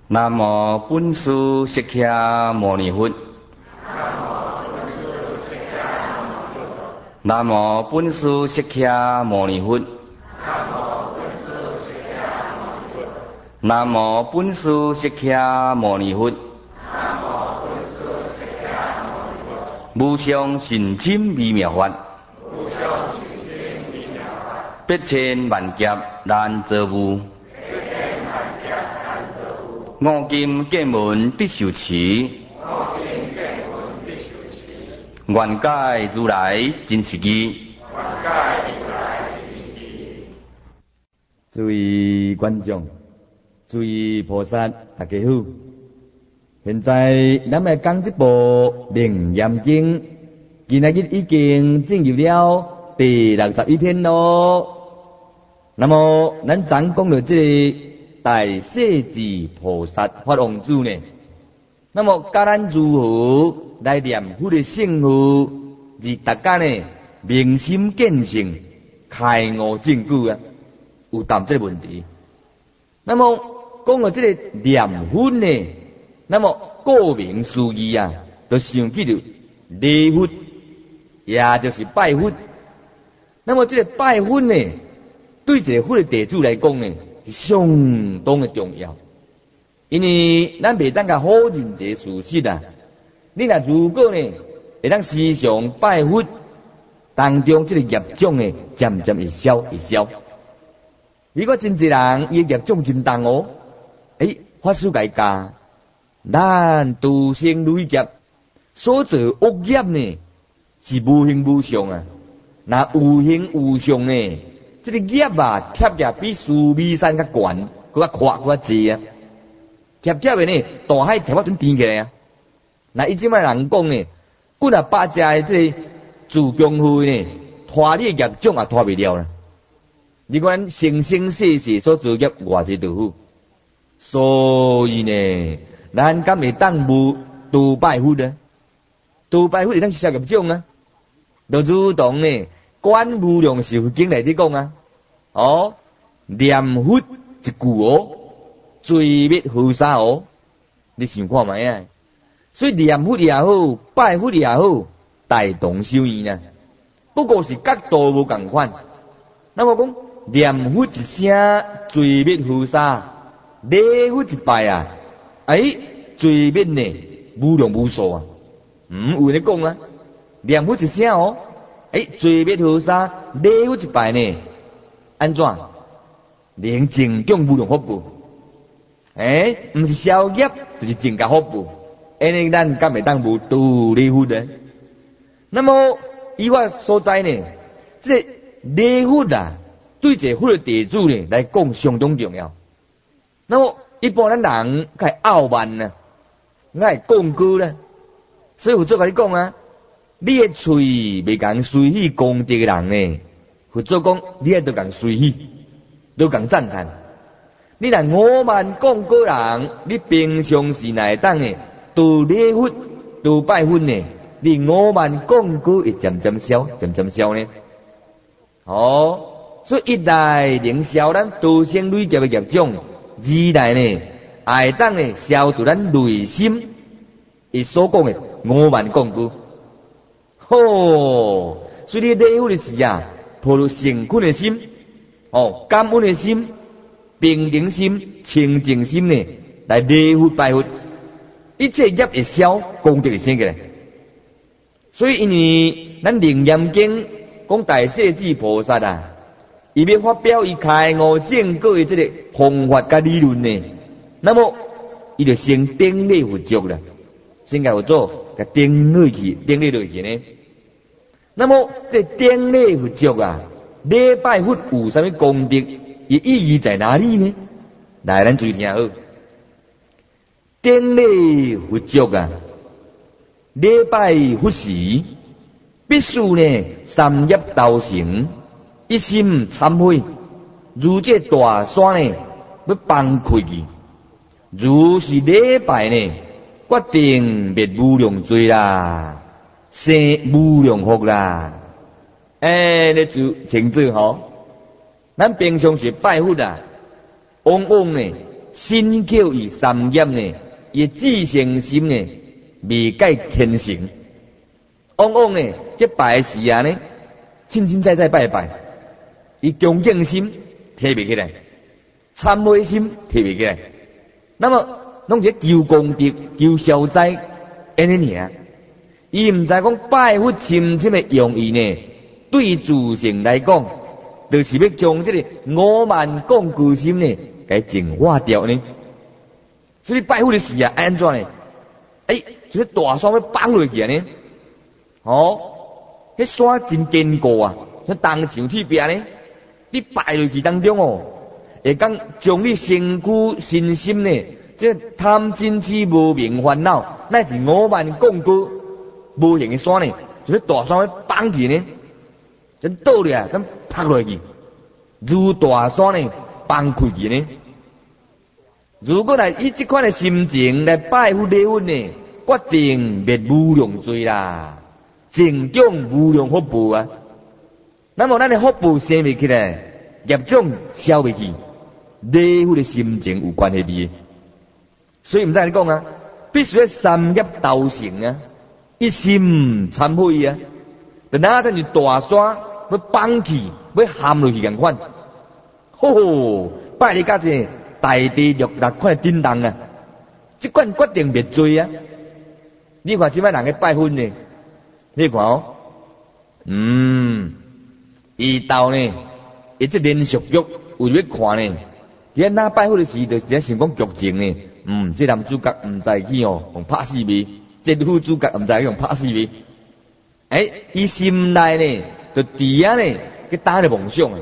南无本师释迦牟尼佛。南无本师释迦牟尼佛。南无本师释迦牟尼佛。无上甚深微妙法，百千万劫难遭遇。五金见闻必受持，愿解如来真实义。诸位观众，诸位菩萨，大家好。现在咱来讲这部《楞严经》，今仔日已经进入了第61天咯。那么，咱昨讲到这个大势至菩萨法王子呢？那么教咱如何来念佛的圣号，而大家呢明心见性、开悟证据啊？有答这个问题。那么讲到这个念佛呢？那么顾名思义啊，就想起着礼佛，也就是拜佛。那么这个拜佛呢，对一个佛的弟子来讲呢，是相当的重要。因为咱袂当甲好认这事实啊。你若如果呢，会当时常拜佛，当中这个业障呢，渐渐会消。如果真侪人伊业障真重哦，法师甲伊教。咱度生累劫所做恶业呢，是无形无相啊。那有形有相呢，这个业啊，贴起比须弥山较悬，搁较宽，搁较济啊。贴的呢，大海贴法准填起来啊。那伊即摆人讲呢，几啊百只的这自强会呢，拖你的业障也拖袂了啦。你看生生世世所做业偌济就好，所以呢。咱敢会当无度拜佛呢？度拜佛会当消业障啊！就如同呢，观无量寿经内底讲啊，念佛一句哦，罪灭河沙哦，你想看卖啊？所以念佛也好，拜佛也好，大同小异啊，不过是角度无共款。那么讲念佛一声，罪灭河沙；礼佛一拜啊。罪灭呢，无量无数啊！有人讲啊，念佛一声哦，罪灭河沙，礼佛一拜呢，安怎？能增长无量福报？毋是消业，就是增加福报。安尼咱敢会当无度礼佛呢？那么依我所在呢，这礼佛啊，对这佛的弟子呢来讲相当重要。那么一般咱人较傲慢啊，爱讲句啦，所以佛祖甲你讲啊，你的嘴袂共随喜功德的人呢，佛祖讲你也都共随喜，都共赞叹。你若傲慢讲句人，你平常时来当呢，度礼佛、度拜佛呢，你傲慢讲句会渐渐消呢。所以一来能消咱度生累劫的业障。二来呢，会当呢消除咱内心伊所讲的傲慢讲句。所以你礼佛的时啊，抱着诚恳的心，感恩的心、平等心、清净心呢，来礼佛拜佛，一切业会消，功德会生起来。所以因为咱楞严经讲大势至菩萨啊。伊要发表伊开悟证据的这个方法甲理论呢，那么伊就先顶礼佛足啦，先甲佛祖甲顶落去呢。那么这顶礼佛足啊，礼拜佛有啥物功德？伊意义在哪里呢？来，咱注意听好。顶礼佛足啊，礼拜佛时必须呢三业道成。一心忏悔，如这大山呢要崩溃去，如是礼拜呢，决定灭无量罪啦，生无量福啦。你就清楚吼，咱平常时拜佛啊，往往呢身口与三业呢，伊自性心呢未改虔诚，往往呢结拜时啊呢，清清在拜拜，伊恭敬心提袂起来，忏悔心提袂起来，那么拢是求功德、求消灾，安尼尔。伊毋知讲拜佛深深的用意呢，对自性来讲，就是要将这个傲慢讲句心呢，给净化掉呢。所以拜佛的时啊，安怎呢？就是大山要放落去啊呢。迄山真坚固啊，像铜像铁壁呢。你拜落去当中会讲将你身躯身心呢，这贪嗔痴无明烦恼，乃至傲慢讲句无形的山呢，就是大山要放去呢，真倒落啊，咁拍落去，如大山呢放开去呢。如果来以这款的心情来拜佛礼佛呢，决定灭无量罪啦，增长无量福报啊。那么咱的福报生未起来，业障消未去，礼佛的心情有关系的。所以唔知你讲啊，必须要三业道成啊，一心忏悔啊，就哪阵是大山要放去，要陷落去咁款。拜你家这大地六六款的震动啊，这款决定灭罪啊。你看即摆人去拜佛呢，你看伊道呢，伊这连续剧有要看呢。伫遐哪拜佛的时，就是伫遐想讲剧情呢。这男主角唔知去用拍死味，这女主角唔知用拍死味。伊心内呢，就伫遐呢，去打咧梦想啊。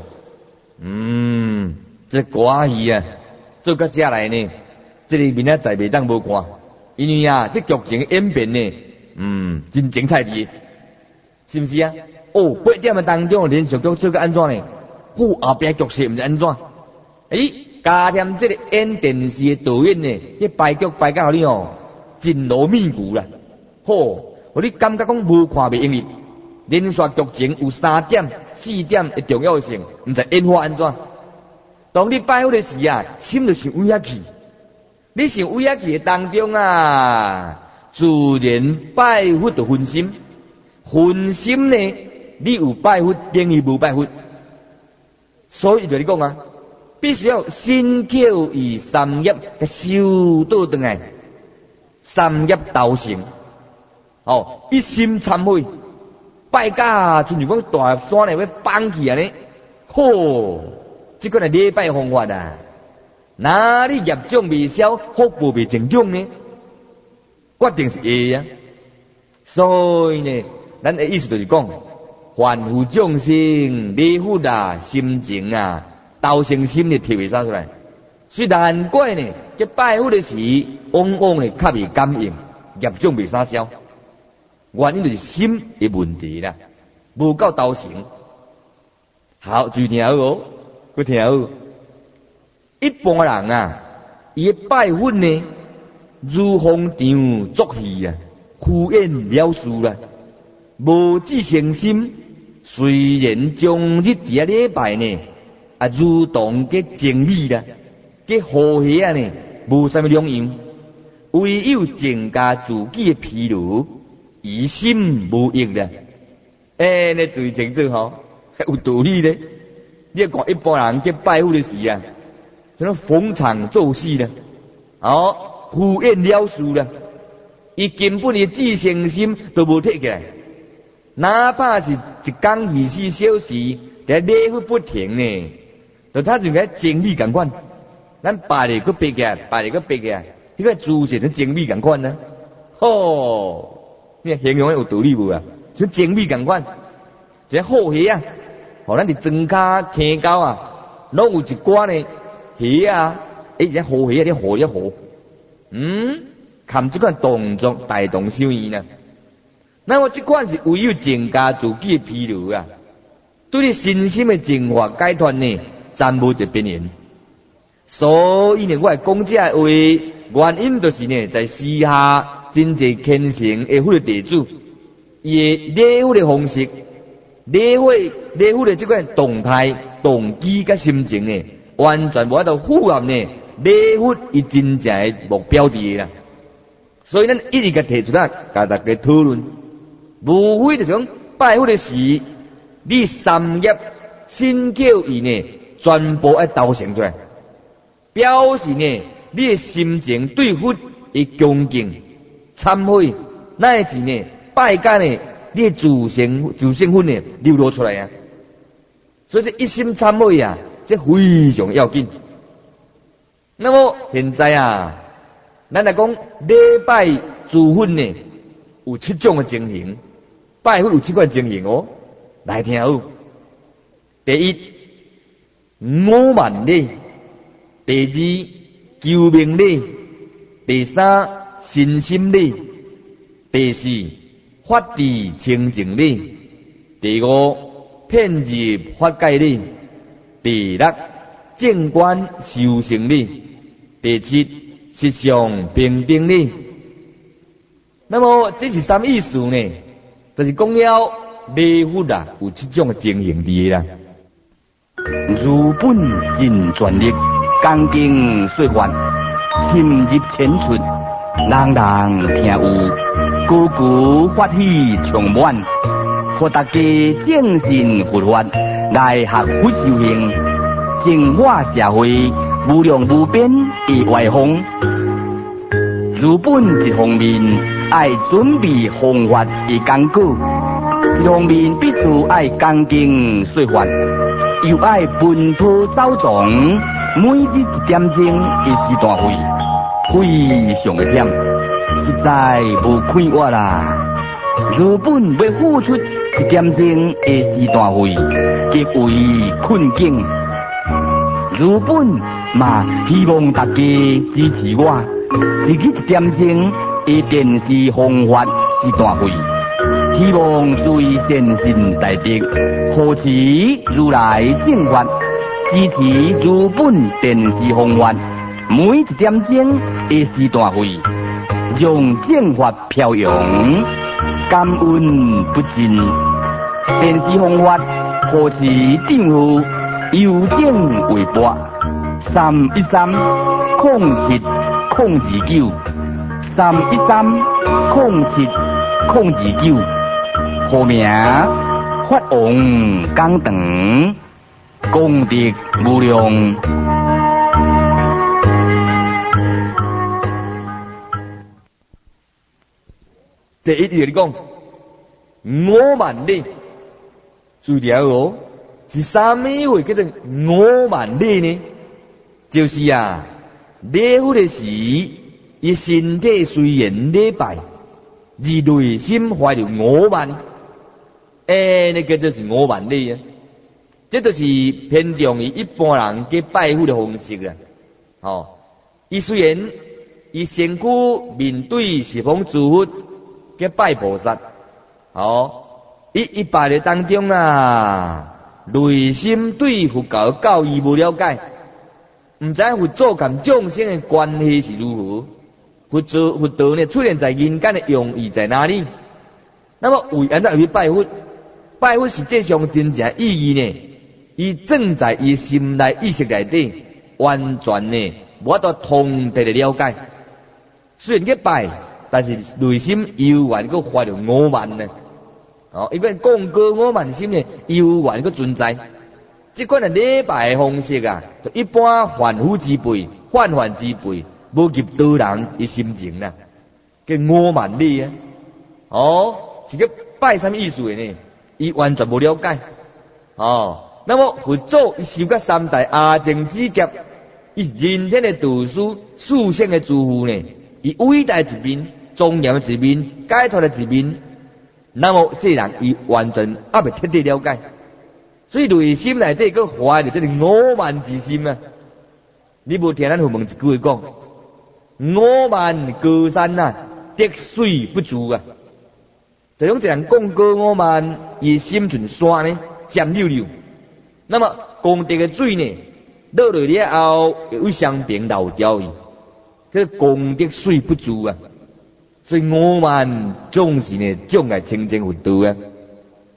这歌戏啊，做到遮来呢，这个明仔载袂当无看，因为啊，这剧情演变呢，真精彩的，是不是啊？8点的当中连续剧做到安怎呢？后壁角色唔知安怎？加添这个演电视的导演呢，迄排剧排到你真罗密古啦，互你感觉讲无看袂用哩。连续剧情有3点、4点的重要性，唔知演法安怎？当你拜佛的时啊，心就想有遐去。你想有遐去的当中啊，自然拜佛就分心。分心呢，你有拜佛等于无拜佛。所以就你讲啊，必须要身口与三业嘅修倒转来，三业道成。一心忏悔，拜甲亲像讲大山呢要放去啊呢，这个是礼拜方法啊。哪里业障未消，福报未增长呢？决定是会啊。所以呢，咱的意思就是讲，凡夫众生礼佛啊，心情啊，道成心的体会出来。所以难怪呢，这拜佛的时，往往呢较未感应，业障未啥消。原因就是心的问题啦，无够道成。好，注意听好哦。佢听好，一般人啊，伊拜佛呢，如风场作戏啊，敷衍了事啦，无志诚心。虽然将日伫礼拜呢，如同嘅精美啦，嘅和谐啊呢，无啥物两样，唯有增加自己嘅疲劳，以心无益啦。你注意清楚吼，有道理咧。你看一般人去拜佛的时啊，像逢场作戏啦，敷衍了事啦，伊根本的自信心都无摕起来，哪怕是一天24小时在礼佛不停呢，就他就该精力共款，咱拜咧个背起来，拜咧个背起来，迄个自信的精力共款呢。你形容有道理无啊？像精力共款，这好戏啊！咱伫庄骹溪沟啊，拢有一寡呢鱼啊，这好鱼啊，这好一好，看这款动作带动修义呢。那么这款是唯有增加自己的疲劳啊，对你身心的净化解脱呢，暂无一边缘。所以呢，我会讲这话，原因就是呢，在时下真侪虔诚的佛弟子，伊礼佛的方式。礼佛的这个动态、动机甲心情呢，完全无法度符合呢礼佛伊真正诶目标伫诶啦。所以咱一直甲提出来，甲大家讨论，无非就是讲拜佛诶时，你三业身口意呢，全部要投成出来，表示呢，你诶心情对佛诶恭敬、忏悔，乃至呢拜间呢，你诶自性分呢流露出来啊。所以这一心忏悔啊，这非常要紧。那么现在啊，咱来讲礼拜自分呢，有7种的情形，拜佛有7款情形哦，来听好。第一，五万礼；第二，救命礼；第三，身心礼；第四，法治清净礼；第五，遍入法界礼；第六，正观修行礼；第七，实相平等礼。那么这是什么意思呢？就是讲了礼佛啊，有7种的情形伫啦。 如本尽全力，恭敬说法，深入浅出，人人听有，句句法喜充满，互大家正信佛法来学佛修行，净化社会，无量无边的外风。如本一方面爱准备方法的功果，一方面必须爱恭敬说法，又爱奔波走藏，每日1点钟的时段费，非常的忝，实在无快活啦。如本要付出1点钟的时段费，极为困境。如本嘛希望大家支持我，自己1点钟的电视方法时段费，希望最善心大德，护持如来正法，支持如本电视方法，每1点钟的时段费，让正法飘扬，感恩不尽。电视方法护持政府邮政微博3130729 3130729，号名法王讲堂，功德无量。 第一就是讲5万礼，注意哦，是啥物话叫做5万礼呢？就是啊，礼佛的时，伊身体虽然礼拜，而内心怀着5万，那叫做是5万礼啊。这就是偏重于一般人嘅拜佛的方式啦。哦，伊虽然伊身躯面对十方诸佛嘅拜菩萨，哦，伊拜的当中啊，内心对佛教教义无了解，唔知佛祖同众生的关系是如何，佛道呢出现在人间的用意在哪里？那么为安怎去拜佛？拜佛实际上真正意义呢？伊正在伊心内意识内底，完全呢无法度通彻的了解。虽然去拜，但是内心悠然个怀着5万呢。哦，因为讲过5万心呢，悠然个存在。这款的礼拜的方式啊，就一般凡夫之辈、泛泛之辈，无及多人的心情啦。叫5万礼啊，哦，是个拜什么意思的呢？伊完全无了解。哦，那么佛祖伊受过3代阿僧之劫，伊是人天的导师、殊胜的诸佛呢，伊伟大一面、庄严的一面、解脱的一面。那么这人伊完全还未彻底了解，所以内心内底个怀着这个5万之心啊！你无听咱父母一句话讲，5万高山啊，滴水不足啊。就讲一人讲过5万，伊心像山呢，尖溜溜。那么功德的水呢，落落了后，会双边流掉去，这功德水不足啊。所以5万总是呢，总来清净佛道啊。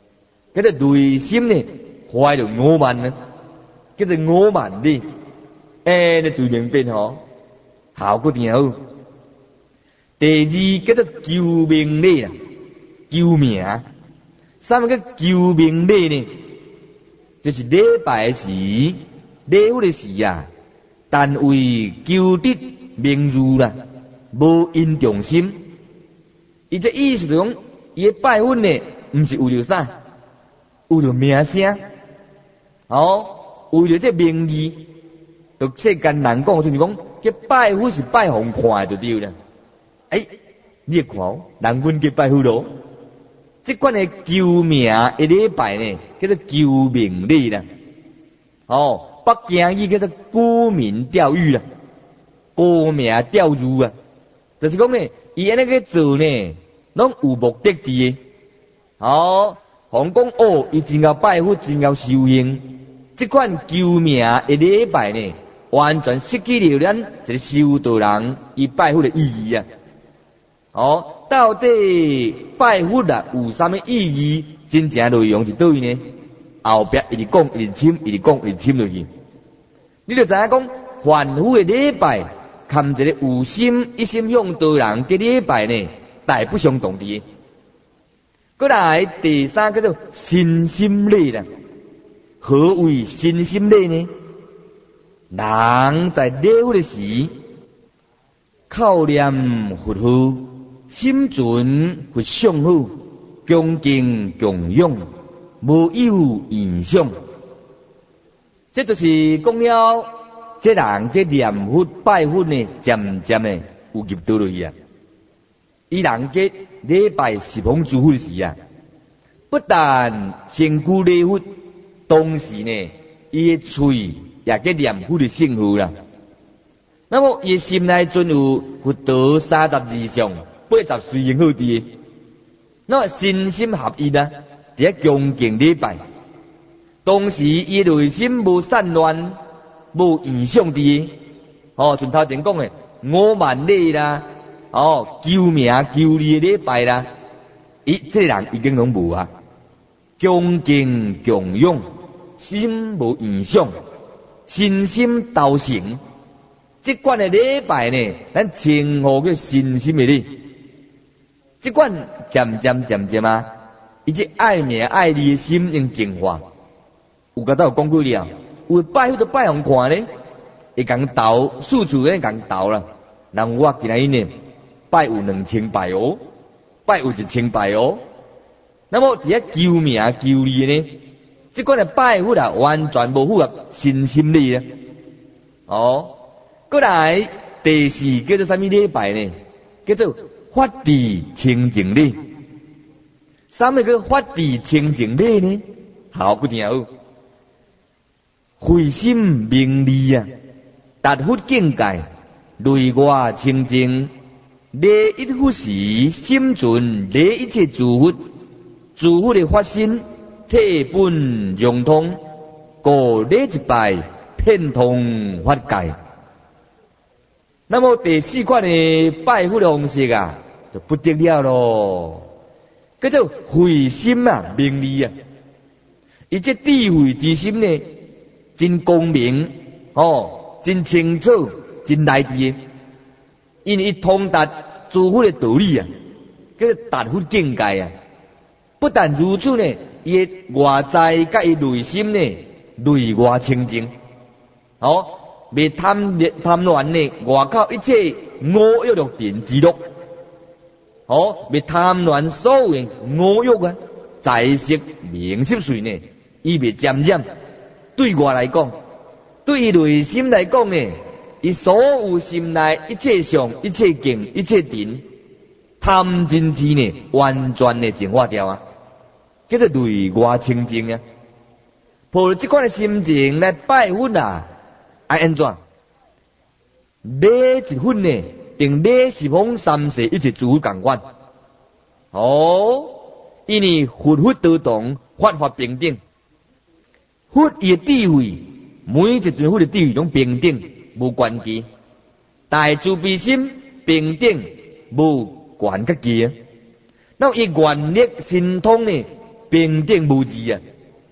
叫做内心呢，怀着5万呢，叫做5万礼。 你自明变吼，效果真好。第二叫做救命礼啊，救命。啥物叫救命礼呢？就是礼拜时、礼佛的时啊，但为求得名誉啦，无因重心。伊这意思就讲，伊的拜佛呢，毋是为了啥，为了名声，为了这名义。就世间人讲，就是讲，这拜佛是拜互看就对了。你看哦，人阮去拜佛咯。这款的救命的礼拜呢，叫做救命礼啦。北京语叫做沽名钓誉啦，沽名钓誉啊，就是讲呢，伊安尼个做呢，拢有目的地的。讲伊真够拜佛，真够修行。这款救命的礼拜呢，完全失去了咱一个修道人伊拜佛的意义啊。到底拜佛啊有啥物意义？真正内容是对呢？后壁一直讲，一直深，一直讲，一直深落去。你就知影讲，凡夫的礼拜，含一个有心一心向道人嘅礼拜呢，大不相同的。过来第三叫做信心礼啦。何为信心礼呢？人在礼佛的时，靠念佛号，心存佛相好，恭敬供养，无有影响。这就是讲了，这人嘅念佛拜佛呢，渐渐的有入道落去啊。伊人嘅礼拜十方诸佛时啊，不但身躯礼佛，同时呢，伊嘅嘴也嘅念佛的圣号啦。那么伊心内存有佛道32相，80随行好地，那身心合一啊，伫遐恭敬礼拜。同时，伊内心无散乱，无影响的。像头前讲的5万礼啦，救命救利的礼拜啦，这人已经拢无啊。恭敬供养，心无影响，信心道成。这款的礼拜呢，咱称呼叫信心的礼。这款渐渐啊，伊这爱名爱利的心用净化。有甲有讲过了，有拜佛都拜互看咧，会共斗，四处咧共斗啦。人我今仔日呢，拜有2000拜哦，拜有1000拜哦。那么伫遐救命救利呢，这款的拜佛啊，完全无符合信心礼啊。过来第四叫做啥物礼拜呢？叫做法地清净礼。啥物叫法地清净礼呢？效果真好。慧心明利啊，达佛境界，内外清净。礼一佛时，心存礼一切诸佛，诸佛的发心，体本融通，故礼一拜，遍通法界。那么第四款的拜佛的方式啊，就不得了咯，叫做慧心啊，明利啊。伊这智慧之心呢，真光明真清楚，真内地，因为伊通达诸佛的道理啊，叫做达佛境界啊。不但如此呢，伊的外在甲伊内心呢，内外清净，未贪恋呢外口一切五欲六尘之乐，未贪恋所有的五欲啊，财色名食睡呢，伊未沾染。对我来讲，对伊内心来讲呢，伊所有心内一切相、一切境、一切尘，贪嗔痴呢，完全的净化掉啊，叫做内外清净啊。抱着这款的心情来拜佛啊，爱安怎？礼一佛呢，定礼十方三世一切诸佛共款。因为佛法道同，法法平等。佛伊的地位，每一尊佛的地位拢平等，无关系。大慈悲心平等，无关甲忌啊。那伊愿力神通呢，平等无异啊。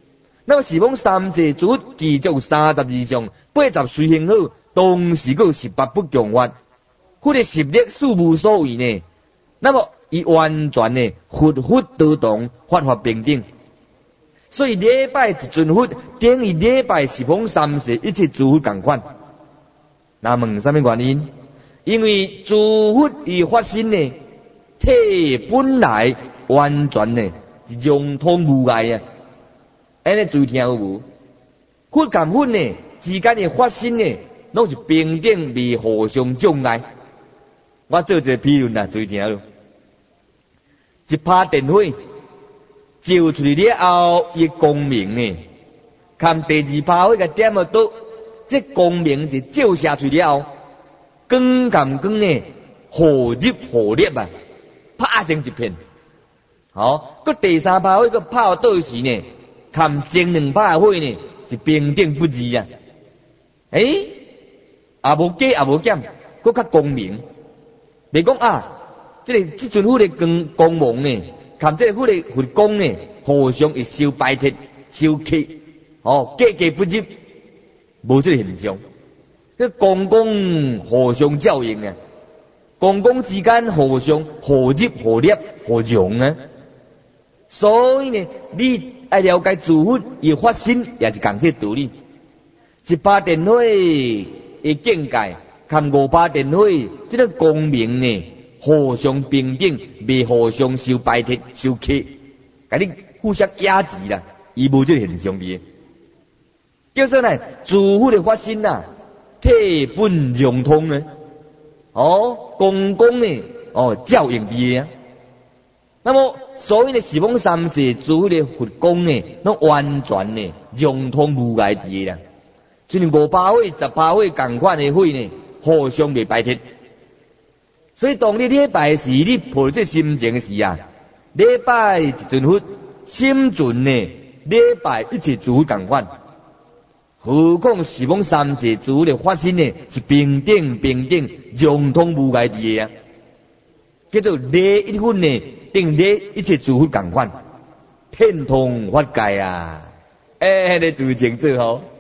那么是讲三世诸佛具足32相，80随行好，同时佫有18不共法，佛的实力数无所谓呢。那么伊完全呢，佛佛都同，法法平等。所以礼拜一尊佛，等于礼拜十方三世一切诸佛同款。那问什么原因？因为诸佛伊发心呢，体本来完全呢是融通无碍啊。安尼注意听有无？佛甲佛呢之间的发心呢，拢是平等，未互相障碍。我做一个比喻啦，注意听咯。一拍电火，照出去了后，伊光明呢，看第二拍火个点了倒，这光明就照射出了后，光甲光呢，互入互裂啊，拍成一片。好，佮第三拍火个拍倒时呢，看前两拍火呢是平等不二啊。也无加也无减，佮较光明。袂讲啊。这尊佛的光芒呢，含这个佛的佛光呢，互相会受排斥、受克，格格不入，无这个现象。这光互相照应啊，光之间互相互入、互裂、互融啊。所以呢，你爱了解诸佛伊发心，也是讲这道理。一把电火的境界，含5把电火，这个光明呢。互相平等，未互相受排斥、受克，甲你互相压制啦，伊无这个现象的。叫做呢，诸佛的发心呐，体本融通呢，光呢，照应的啊。那么，所以呢，十方三世诸佛的佛光呢，拢完全呢融通无碍的啦。就像5把火、10把火同款的火呢，互相未排斥。所以当你礼拜时，你抱这心情时啊，礼拜一尊佛，心存呢礼拜一切诸佛同款。何况十方三世诸佛的发心呢，是平等，融通无碍的啊，叫做礼一分呢，等礼一切诸佛同款，遍通法界啊！你注意清楚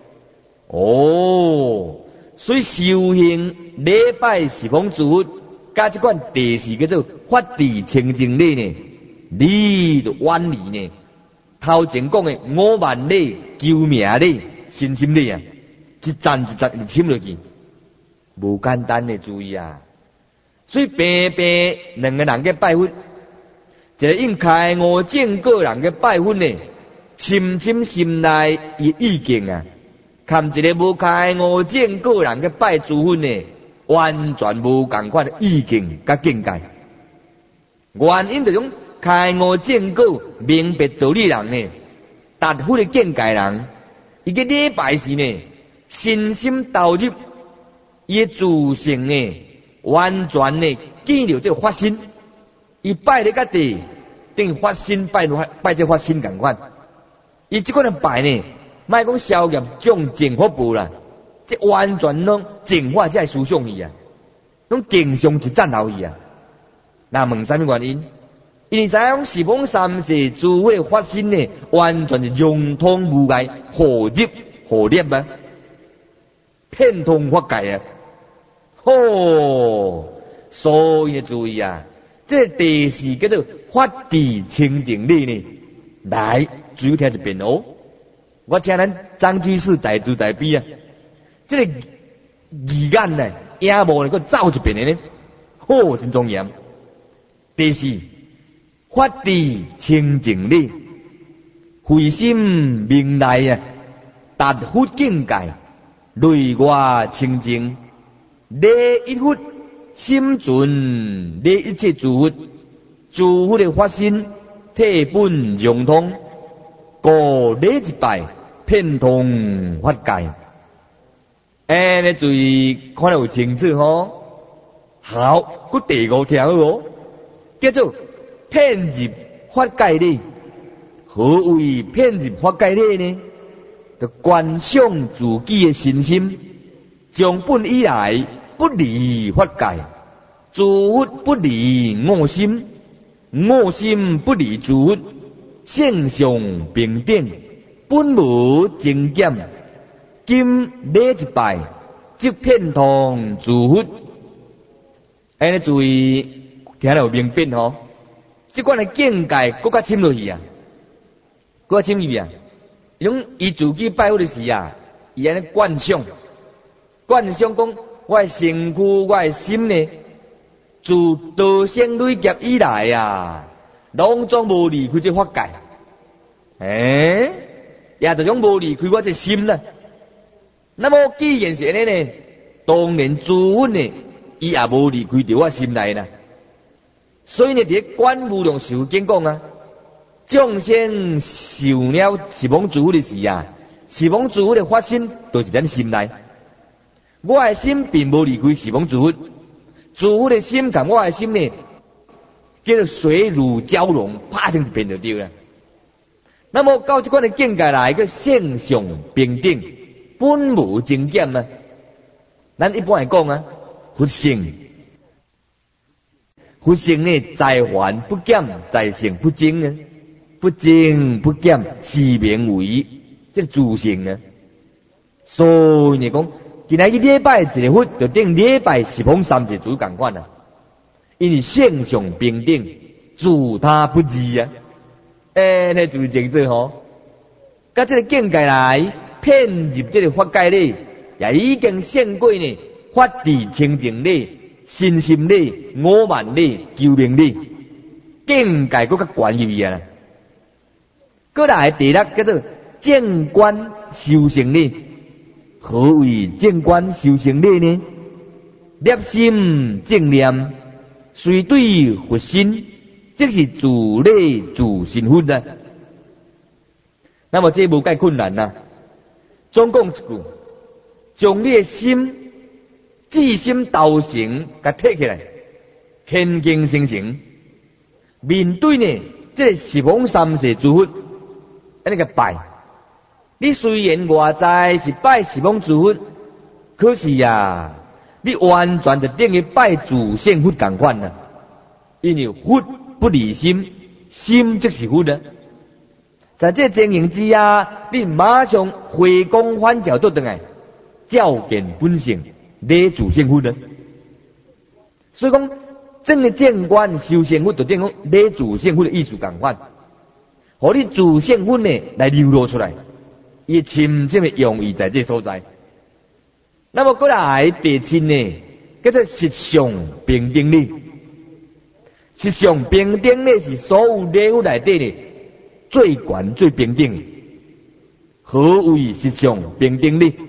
所以修行礼拜十方诸佛。加这款第四叫做法治清净理呢，你就远离呢。头前讲的5万理、救命理、身心理啊，一站深落去，无简单的注意啊。所以两个人嘅拜佛，一个用开悟正果人嘅拜佛呢，深心内伊意境啊，看一个无开悟正果人嘅拜诸佛呢。完全无同款的意境甲境界，原因就种开悟正果、明白道理人呢，达佛的境界人，伊个礼拜时呢，身心投入，伊自性呢，完全呢见到这发心，伊拜咧个地，等发心拜这发心同款，伊即款的拜呢，莫讲消业种净福报啦。这完全拢净化这思想去啊，拢敬上一赞后去啊。那问什么原因？因为知影十方三世诸佛发心呢，完全是融通无碍，互入互裂啊，遍通法界啊。所以注意啊，这第四叫做法治清净理呢，来主要听一遍哦。我请咱张居士大慈大悲啊。这个语言呢，也无能够走一遍的呢，真庄严。第四，法治清净理，慧心明内啊，达佛境界，内外清净，礼一佛，心存礼一切诸佛，诸佛的发心，体本融通，故礼一拜，遍通法界。你注意看得有清楚好，佮第5条叫做遍入法界理。何谓遍入法界理呢？就观想自己的身心，从本以来不离法界，诸佛不离我心，我心不离诸佛，性相平等， 本无精简，今礼一拜，即片通自佛。安尼注意，听了有明辨吼。即款的境界，搁较深落去啊，搁较深入去啊。伊自己拜佛的时啊，伊安尼观想讲，我的身躯，我的心呢，自道生累劫以来啊，拢总无离开这法界。也就种无离开我这心啦。那么既然是安尼呢，当然自分呢，伊也无离开着我心内啦。所以呢，伫《观无量寿经》讲啊，众生受了十方诸佛的时啊，十方诸佛的发心都是咱心内。我的心并无离开十方诸佛，诸佛的心跟我的心呢，叫做水乳交融，啪成一片就对了。那么到这款的境界来，个性相平等，本无精简啊。咱一般来讲啊，佛性呢，在还不减，在性不精啊，不精不减，是名为这自性啊。所以呢讲，今仔日礼拜一个佛，就等礼拜十方三世诸同款啊。因为性相平等，自他不二啊。那就是正做吼，甲这个境界来骗入这个法界里，也已经胜过呢法治清净里、心心里、我慢里、救命里，境界搁较悬入去啊。搁来第六叫做正观修行里，何为正观修行里呢？念心正念，随对佛心。即是自礼自身分啊。那么这无介困难啊。总讲一句，将你的心至心道成，甲摕起来，虔敬诚诚，面对呢，这十方三世诸佛，安尼个拜。你虽然外在是拜十方诸佛，可是啊，你完全就等于拜自性佛同款啊。因为佛不离心，心即是佛啊。在这情形之下，你马上回光返照倒转来，照见本性，礼自性佛啊。所以讲，正的正观修性佛，就等于礼自性佛的意思同款，互你自性佛呢来流露出来，伊深深的用意在这所在。那么过来第七呢，叫做实相平等理。实相平等呢，是所有礼佛内底呢最悬最平等。何为实相平等理？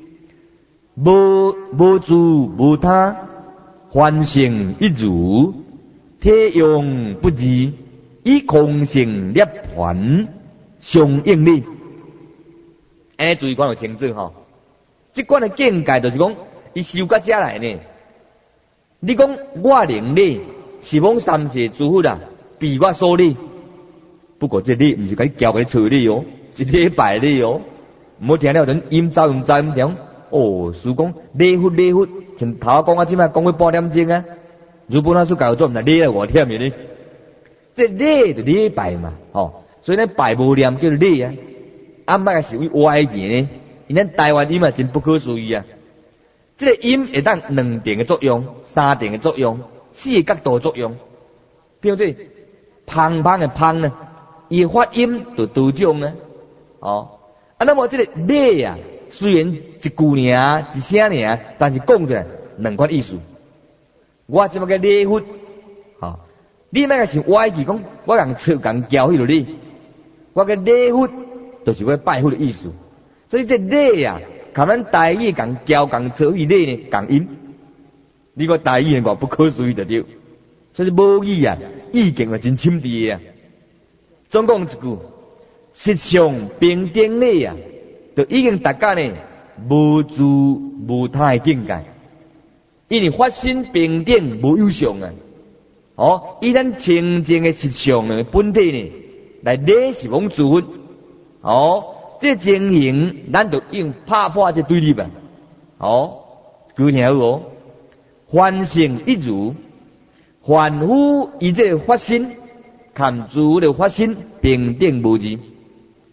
无自无他，凡性一如，体用不二，以空性涅槃相应理。注意看有清楚吼，这款的境界就是讲，伊修到遮来呢。你讲我能力。十方三世诸佛啊，比我所理。不过这理不是甲你教给你错理哦，是礼拜理哦。唔好听了人阴走唔知唔听。师讲礼佛，像头讲啊，即摆讲过半点钟啊。如本老师教做唔係礼啊，我忝嘅呢。这礼就礼拜嘛，所以咱拜无念叫做礼啊。暗捌是为歪字呢，因咱台湾音啊真不可思议啊。这个音会当两定嘅作用，三定嘅作用。四个角度作用，比如说砰砰的砰呢，伊发音就多种呢。那么这个礼啊，虽然一句尔一声尔，但是讲出来两款意思。我即么个礼佛，你莫个是歪字讲，我共错共教迄个礼，我个礼佛就是我拜佛的意思。所以这礼啊，甲咱台语共教共错迄礼呢，共音。你个大意话不可思议就对，所以无语啊，意境啊真深滴啊。总讲一句，实相平等理啊，就已经大家呢无自无他的境界，因为发心平等无有相啊。以咱清净的实相的本体呢，来礼十方诸佛。这情形咱就用拍破这对立啊。句听好凡性一如，凡夫以这个发心，看诸的发心平等无二。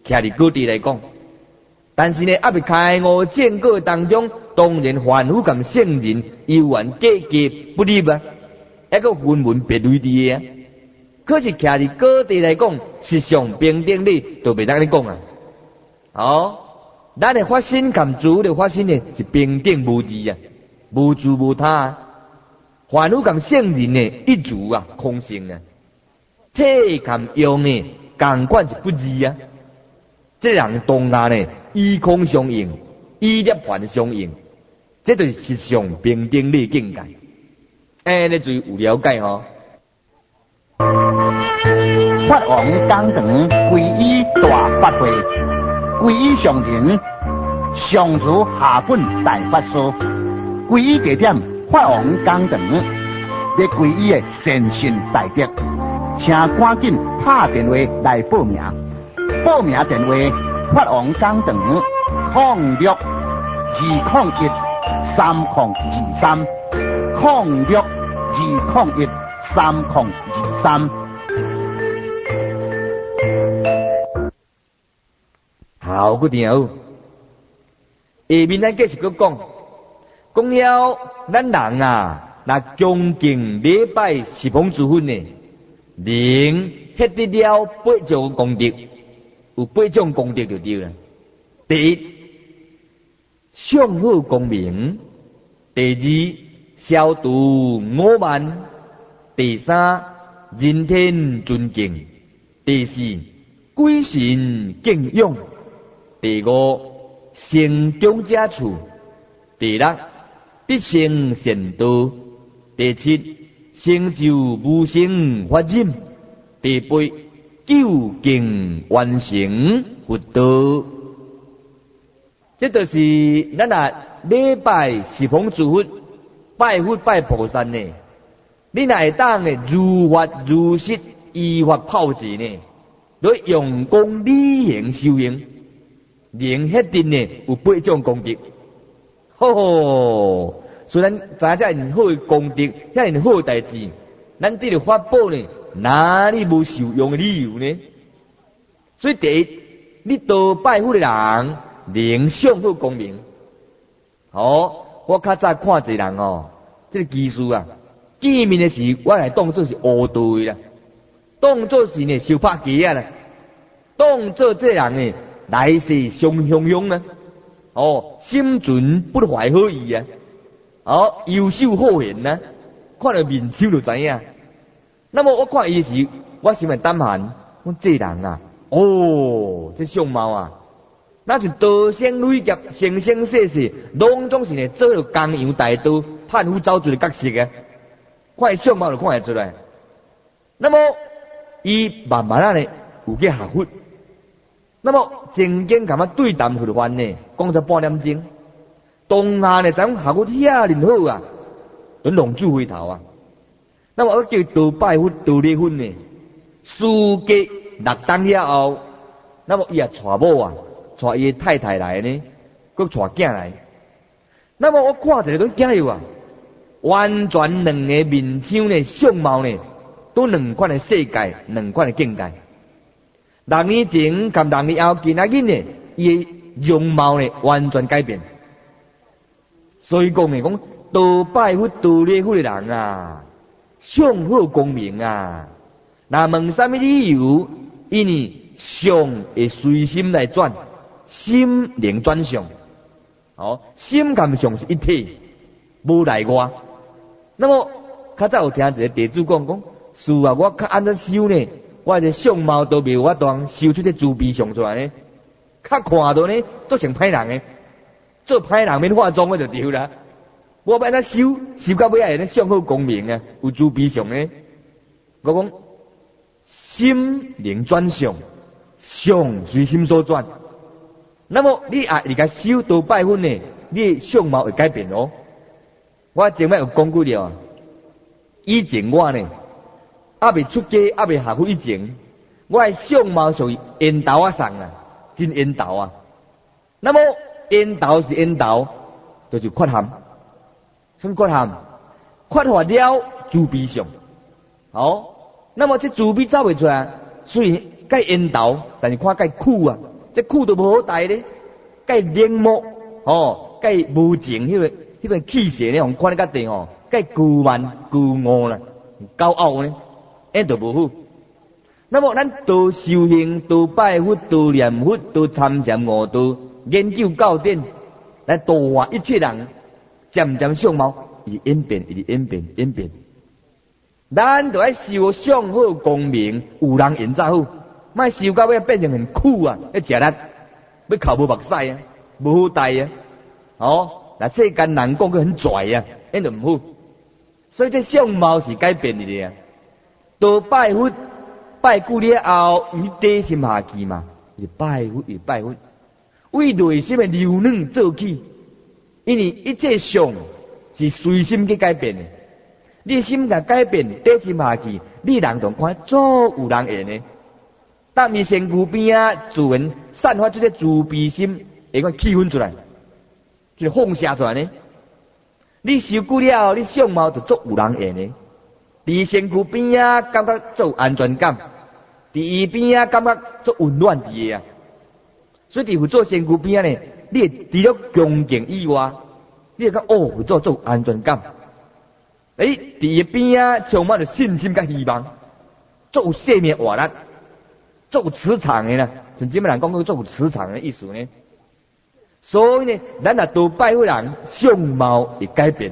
徛伫各地来讲，但是呢，还未开悟见果当中，当然凡夫咁圣人犹原结结不入啊，一个分文别类的啊。可是徛伫各地来讲，实相平等理都袂当你讲啊。哦，咱的发心含自的发心呢是平等无二啊，无自无他。凡夫含圣人呢一如啊空性啊，体含用呢共款是不二啊。这人当下呢依空相应，依涅槃相应，这就是实相平等理境界。你最有了解吼。 法王讲堂皈依大法会，皈依上人上如下本大法师，皈依地点法王讲堂，要皈依的善信大德，请赶紧打电话来报名。报名电话：法王讲堂06202130230620213023。 好，个条。下面咱继续讲，讲了咱人啊，那恭敬礼拜十方诸佛呢，能获得了8种功德，有8种功德就对了。第一，相好光明；第二，消除我慢；第三，人天尊敬；第四，鬼神敬仰；第五，成中者处；第六，得成善道；第七，成就无生法忍；第八，究竟完成佛道。这就是咱礼拜十方诸佛，拜佛拜菩萨呢。你若会当呢如法如实依法炮制呢，来用功履行修行，能迄定呢有8种功德。虽然知影好功德，遐好代志，咱这个法宝呢，哪里无受用的理由呢？所以第一，你多拜佛的人，能相好光明。我较早看一个人这个技术啊，见面的时我来当作是乌道啦，当作是呢受拍机啊啦，当作这人呢来势上汹汹啊，心存不怀好意啊，优秀好言啊，看到面手就知影。那么我看伊时，我心里胆寒，我这人啊，这相貌啊，那是多生累劫，生生世世，拢总是呢做了江洋大盗、叛夫走罪的角色啊。看伊相貌就看得出来。那么伊慢慢呢有去学佛，那么正经咁对谈佛法呢，讲咗半点钟，当下呢咱学佛遐尼好啊，都浪子回头啊。那么我叫多拜佛、多礼佛呢，事隔6当了后，那么伊也娶某啊。带伊太太来呢，佮带囝来。那么我看一个都囝友啊，完全两个面相呢，相貌呢，都两款的世界，两款的境界。6年前跟6年后今仔日呢，伊的容貌呢完全改变。所以讲呢，讲多拜佛、多礼佛的人啊，相好光明啊。那问什么理由？因为相会随心来转。心能转相，心跟相是一体，无内外。那么，较早有听一个弟子讲，是啊，我较安怎修呢？我这相貌都未有法当修出这慈悲相出来呢。较看到呢，做成歹人的，做歹人免化妆我就对啦。我要安怎修到尾仔呢？相好光明啊，有慈悲相呢。我讲心能转相，相随心所转。那么你甲修多拜佛呢，你的相貌会改变哦。我前摆有讲过了，以前我呢，未出家，未学佛以前，我的相貌属于缘投啊送啊，真缘投啊。那么缘投是缘投，就是缺陷。什么缺陷？缺乏了慈悲相。那么这慈悲走袂出来，虽然介缘投，但是看介苦啊。 这苦都无好待咧，介冷漠介无情迄个气势咧，互看得较地介傲慢、骄傲啦、高傲呢，就无好。那么咱多修行、多拜佛、多念佛、多参禅悟道、研究教典，来度化一切人，渐渐相貌伊演变，演变。咱就爱修相好功名，有人缘才好，莫修到尾变成很苦啊，要食力，要哭无目屎啊，无好待啊。那世间人讲佢很拽啊，那就唔好。所以这相貌是改变的啊。多拜佛。拜久了后，伊底心下去嘛，伊拜佛，为内心的柔软做起。因为一切相是随心去改变的，你心甲改变，底心下去，你人同看做有人缘的。当你身躯边自然散发出这慈悲心，会个气氛出来，就放射出来呢。你受久了，你相貌就做有人缘的。伫身躯边感觉做安全感，伫伊边感觉做温暖伫个所以伫做身躯边呢，你会除了恭敬以外，你会讲做安全感。伫伊边充满着信心甲希望，做有生命活力，做有磁场的啦。甚至么人讲做有磁场的意思呢？所以呢，咱若多拜佛人，相貌会改变。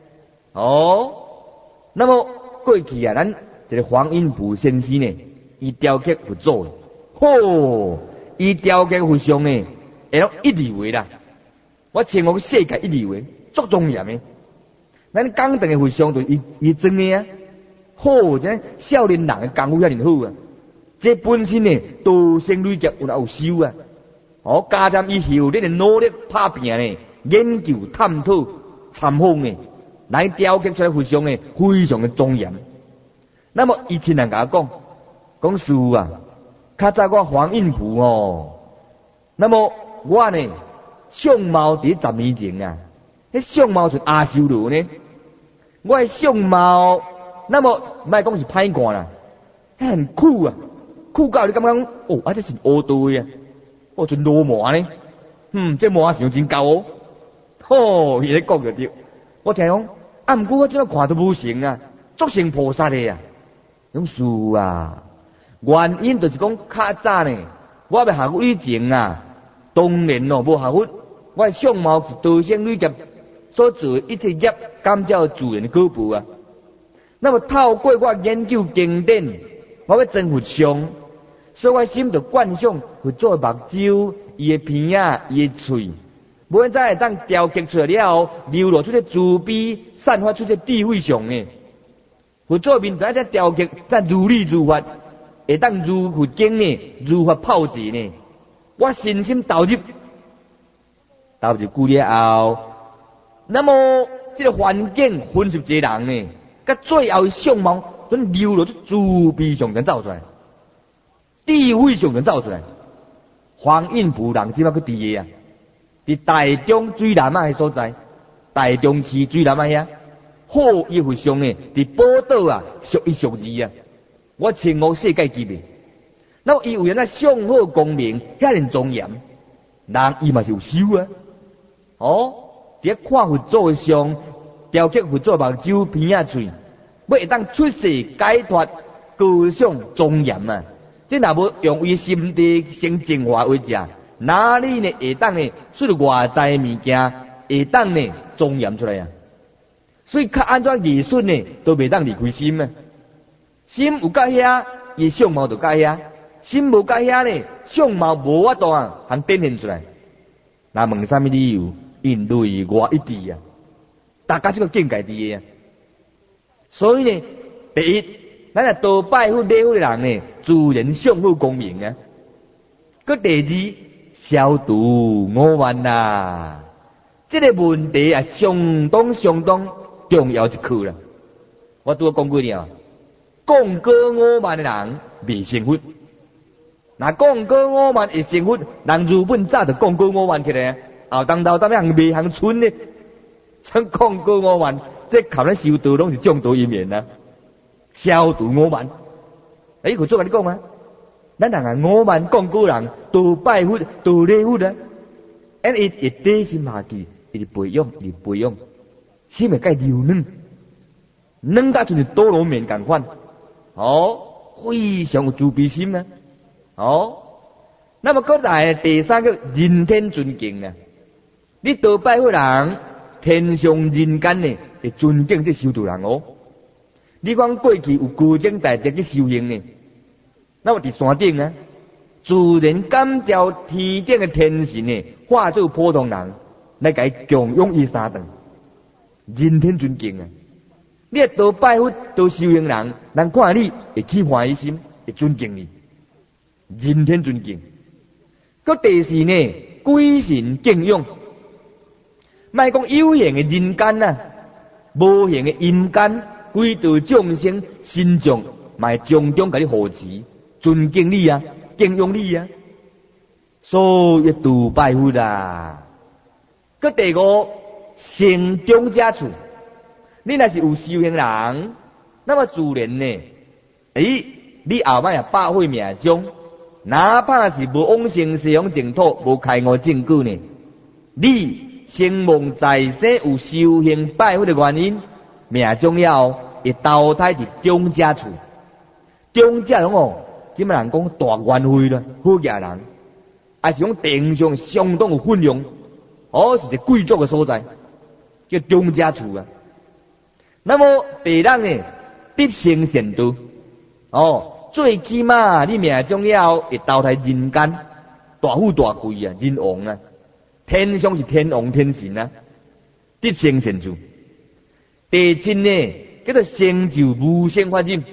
那么。过去咱一个黄应甫先生呢，伊雕刻佛祖的，伊雕刻佛像呢，会用一字画啦。我请我世界一字画，足庄严的。咱讲定的佛像就伊真的啊，这少年人的功夫遐尼好啊。这本身呢，多生累劫有修啊。加上以后你的努力打拼呢，研究探讨参访呢。来雕刻出来佛像呢，非常的庄严。那么以前人甲我讲师父啊，较早我黄应甫那么我呢相貌伫10年前啊，迄相貌是阿修罗呢。我的相貌，那么莫讲是歹看啦，很酷啊，酷到你感觉这是乌道的啊，真罗麻呢。这麻相真高伊咧讲就对。我听讲。毋过我即摆看都无成啊，足成菩萨的啊。讲师啊，原因就是讲较早呢，我要学佛以前啊，当然无学佛，我的相貌是多生累劫所做一切业感召自然的果报啊。那么透过我研究经典，我要真佛像，所以我心就观想佛祖的目睭、伊的鼻仔、伊的喙。无人再会当雕刻出来了，流露出这慈悲，散发出这智慧相呢。佛祖面在这雕刻，再如理如法，会当如佛经呢，如法炮制呢。我身心投入久了后，那么这个环境分析一个人呢，甲最后的相貌，准流露出慈悲相跟走出来，智慧相跟走出来。黄应甫人即摆去伫个啊。伫台中水南仔的所在，台中市水南仔遐，伊佛像呢，伫宝岛啊，属一属二啊。我前无世界级别，那么伊为咱相好功名，遐尼庄严，人伊嘛是有修啊。伫看佛祖的像，雕刻佛祖目睭、鼻仔、喙，要会当出世解脱，高尚庄严啊。这若无用伊心地先净化为者。哪里呢？会当呢出外在物件，会当呢庄严出来啊！所以较安怎艺术呢，都袂当离开心啊。心有到遐，伊相貌就到遐；心无到遐呢，相貌无法度通展现出来。那问啥物理由？因内外一致啊！大家这个境界伫个啊。所以呢，第一，咱若多拜佛礼佛的人呢，自然相好功名啊。佮第二。消除我慢呐，这个问题啊，相当重要一课啦。我拄讲过了，讲过我慢的人未成佛。那讲过我慢会成佛，人日本早就讲过我慢起来，后当要未行村呢。像讲过我慢，这靠咱修道拢是众多因缘呐。消除我慢，佢做甲你讲啊， 咱人啊5万讲古人都拜佛都礼佛啊，伊底心下去，伊培养，心会介流软甲像多罗面共款，非常有慈悲心啊，那么搁来第三个人天尊敬啊，你多拜佛人，天上人间呢会尊敬这修道人哦。你讲过去有高僧大德去修行呢，那么伫山顶啊，自然感召天顶的天神呢，化作普通人来甲伊供养伊三顿，人天尊敬啊！你多拜佛多修行人，人看你会起欢喜心，会尊敬你，人天尊敬。搁第四呢，鬼神敬仰，莫讲有形的人间啊，无形的阴间。规道众生心中，嘛种种甲你护持、尊敬你啊、敬仰你啊，所以度拜佛啊。佮第五，成中者处，你若是有修行人，那么自然呢，你后摆也百会命中，哪怕是无往生西方净土、无开悟正果呢，你声望在世有修行拜佛的原因。命中了会投胎伫中者处，中者人即么人讲大冤会啦，好家人，还是讲定上相当有分量，是一个贵族的所在，叫中者处啊。那么第六呢，得成善道，最起码你命中了会投胎人间，大富大贵啊，人王啊，天上是天王天神啊，得成善处。第七呢，叫做成就无生法忍。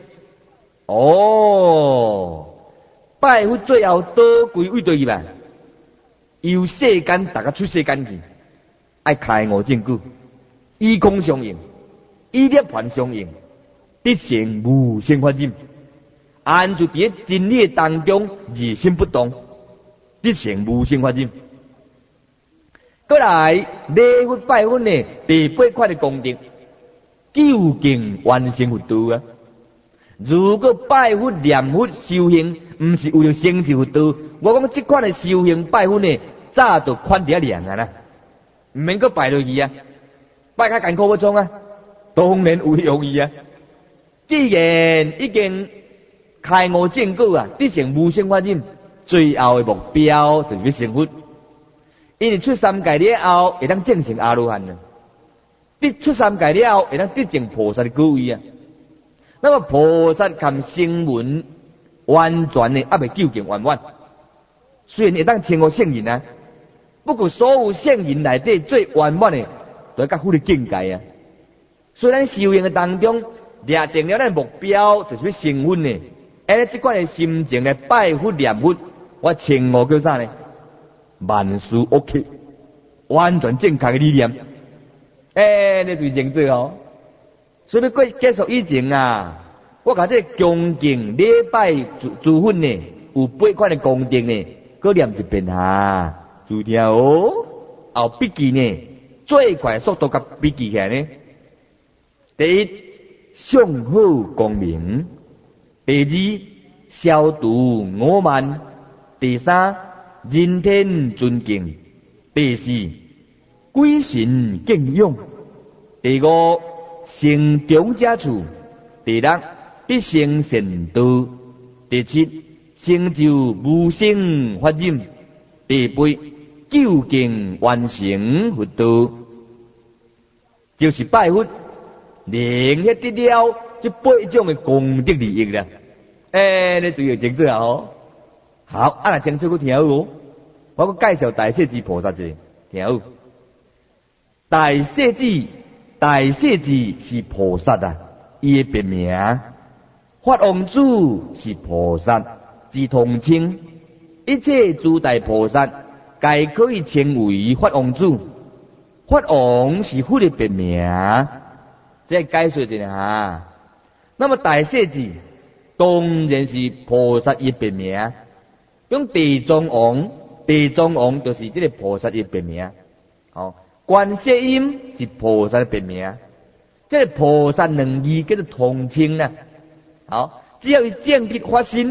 拜佛最后倒归位对吧？由世间大家出世间去，爱开悟正果，以空相应，以涅槃相应，得成无生法忍。安住伫真理当中，二心不动，得成无生法忍。过来礼佛拜佛呢，第八款的功德。究竟完成佛道啊！如果拜佛念佛修行，唔是为了成就佛道，我讲这款的修行拜佛呢，早就款伫量啊啦，唔免搁拜落去啊，拜较艰苦要创啊，当然有容易啊。既然已经开悟正果啊，得成无生法忍，最后的目标就是要成佛，因为出三界了后，会当证成阿罗汉啊。得出三界了后，会当得证菩萨的果位啊。那么菩萨含声闻完全呢，还未究竟圆满。虽然会当称呼圣人啊，不过所有圣人内底最圆满的，就较佛的境界啊。虽然修行的当中，掠定了咱目标，就是要成佛呢。这款的心情来拜佛念佛，我称呼叫啥呢？万事 OK， 完全正确的理念。你最正做哦。所以过结束以前啊，我讲这恭敬礼拜诸佛呢，有8款的功德呢，搁念一遍啊，注听哦。后笔记呢，最快速度甲笔记起来呢。第一，相好光明；第二，消除我慢；第三，人天尊敬；第四，鬼神敬仰；第五，成中者处；第六，得成善道；第七，成就无生法忍；第八，究竟完成佛道，就是拜佛，能迄得了这8种的功德利益啦。你注意清楚啊！好，来清楚去听好哦。我介绍大势至菩萨者，听好。大势至是菩萨啊，伊的别名。法王子是菩萨之统称，一切诸大菩萨皆可以称为法王子。法王是佛的别名，这解说一下哈。那么大势至当然是菩萨的别名，用地藏王就是这个菩萨的别名。观世音是菩萨的别名，这个菩萨2字叫做统称啦。只要伊正觉发心，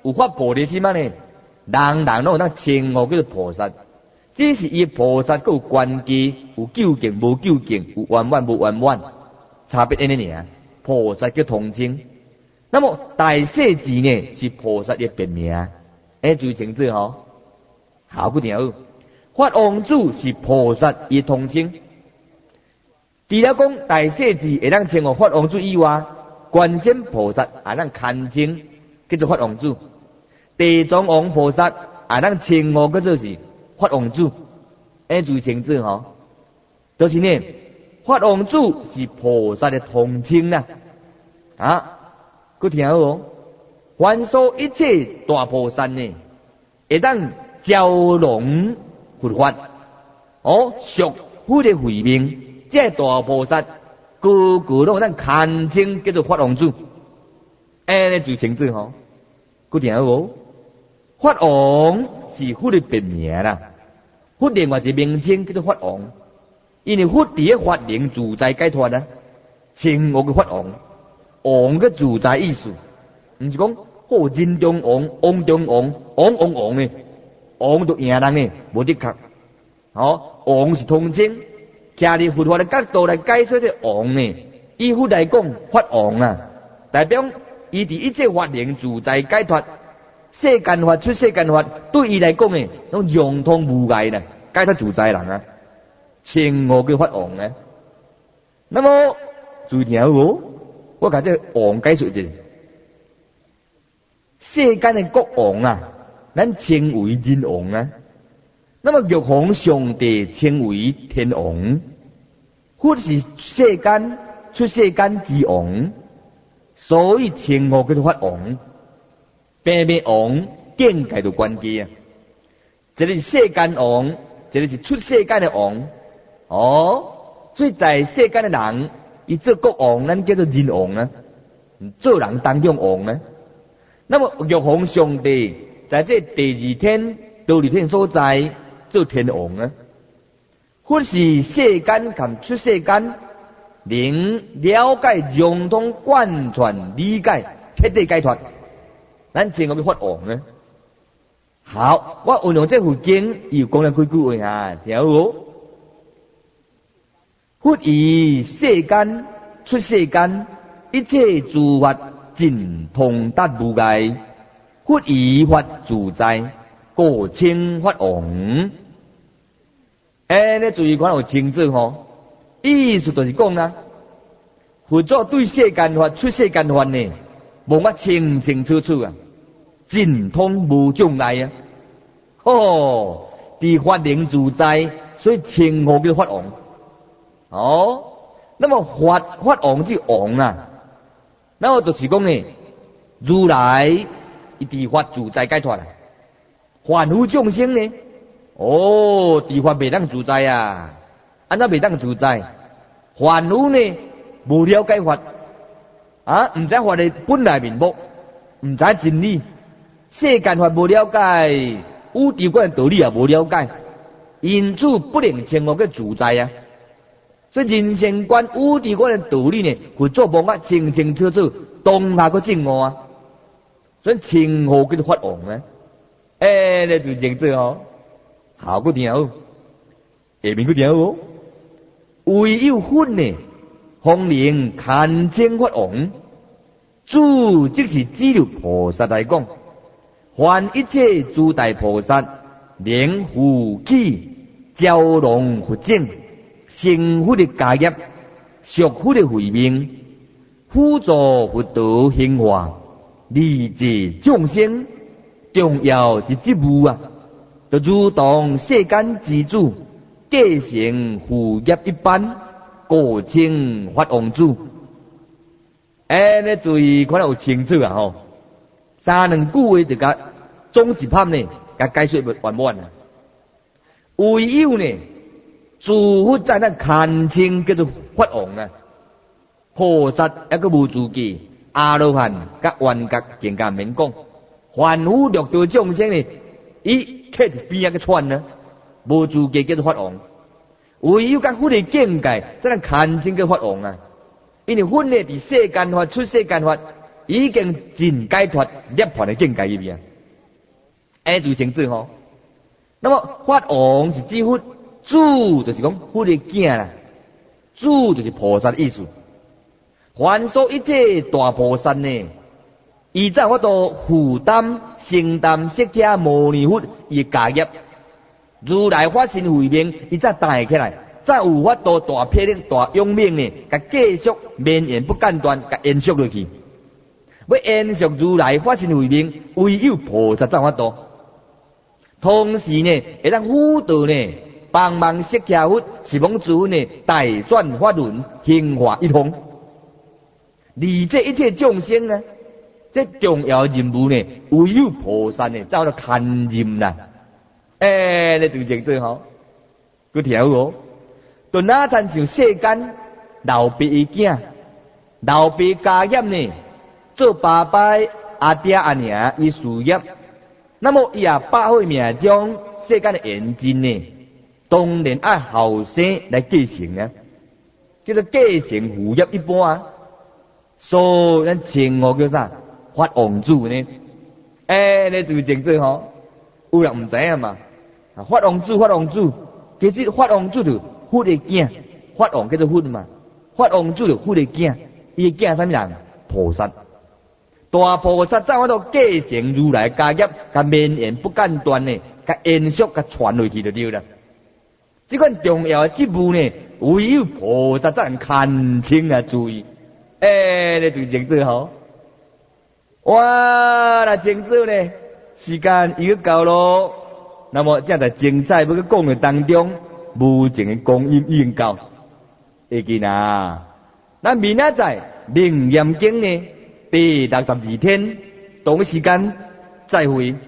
有发菩提心嘛呢？人人拢有当称呼叫做菩萨，只是伊菩萨佫有关机，有究竟无究竟，有圆满无圆满，差别安尼尔。菩萨叫同称，那么大势至呢是菩萨的别名，注意清楚吼。好，几条，法王子是菩萨的同称。除了讲大势至会当称呼法王子以外，观世菩萨也当堪称叫做法王子。地藏王菩萨也当称呼叫做是法王子，注意清楚吼。就是呢，法王子是菩萨的同称啦。佮听好哦，凡所一切大菩萨呢，会当招龙佛法，属佛的慧命，这大菩萨个个拢咱堪称叫做法王子，就清楚吼。佮听好哦，法王是佛的别名啦，佛另外一个名称叫做法王，因为佛伫个法灵自在解脱啊，称呼个法王。王个自在意思，毋是讲人中王、王中王、王呢，王就赢人呢，无的确。王是通称，徛伫佛法的角度来解说这王呢，以佛来讲，法王啊，代表伊伫一切法灵自在解脱，世间法出世间法，对伊来讲呢，拢融通无碍啦，解脱自在人啊，称呼叫法王啊。那么注意听好。我甲这王解说一下，世间的国王啊，咱称为人王啊。那么玉皇上帝称为天王，佛是世间出世间之王，所以称呼叫做法王。平平王境界就关机啊，一个是世间王，一个是出世间的王。所以在世间的人。伊做国王，咱叫做人王啊；做人当中王啊。那么玉皇上帝在这第二天、道理天所在做天王啊。或是世间及出世间，能了解、融通、贯穿、理解、彻底解脱，咱称呼叫法王啊。好，我运用这副经，又讲了几句话啊，听好。佛以世间出世间，一切诸法尽通达无碍。佛以法自在，故称法王。你注意看有清楚吼，意思就是讲啦，佛祖对世间法、出世间法呢，无法清清楚楚啊，尽通无障碍啊。伫法灵自在，所以称呼叫法王。那么法王即王啊，那么就是讲呢，如来伊伫法自在解脱啦，凡夫众生呢，伫法未当自在啊，安怎未当自在？凡夫呢无了解法毋知法的本来面目，毋知真理，世间法无了解，宇宙观道理也无了解，因此不能称呼叫自在啊。所以人生观、宇宙观的道理呢，佛祖无法清清楚楚当下个证悟啊，所以称呼叫做法王啊。你就清楚哦，好个听好，下面个听好，唯有佛呢，方能堪称法王。主即是指着菩萨来讲，凡一切诸大菩萨，能负起蛟龙佛境。成佛的家业，属佛的慧命，辅助佛道兴化，利济众生，重要之职务啊，就如同世间之主继承父业一般，故称法王子。你注意看有清楚啊吼，三两句话就甲总一拍呢，甲解说完满啊。唯有呢。诸佛在咱堪称叫做法王啊，菩萨一个无自己，阿罗汉甲圆觉更加免讲，凡夫六道众生呢，伊客一边个串呢，无自己叫做法王，唯有甲佛的境界，在咱堪称叫法王啊，因为佛呢伫世间法、出世间法， 已经尽解脱涅槃的境界入面，安住清净吼。那么法王是指佛，主就是讲佛的囝啦，主就是菩萨的意思。凡所一切大菩萨呢，伊才有法度负担承担释迦牟尼佛伊家业。如来法身慧命，伊才带起来，才有法度大霹雳大勇猛呢，甲继续绵延不间断，甲延续落去。要延续如来法身慧命，唯有菩萨才有法度。同时呢，会当辅导呢，帮忙释迦佛是往主呢，代转法轮，兴化一通。理这一切众生呢，这重要任务呢，唯有菩萨呢，才有得堪任啦。你就认真吼，佮听好哦。就哪参像世间老爸伊囝，老爸家业呢，做爸爸阿爹阿娘伊事业，那么伊也把好命将世间的缘尽呢，当然爱后生来继承啊，叫做继承父业一般啊。所以咱称呼叫啥？法王主呢？你就认真吼，有人唔知影嘛？法王主，法王主，其实法王主就佛的囝，法王叫做佛嘛，法王主就佛的囝，伊的囝啥物人？菩萨。大菩萨才有法度继承如来家业，甲绵延不间断呢，甲延续，甲传落去就对了。这款重要的职务呢，唯有菩萨才能看清啊！注意，你就认真吼。哇，那清楚呢，时间又到咯。那么正在精彩要去讲的当中，无情的光阴已经到。会记呐？咱明仔载楞严经呢，第62天同一时间再会。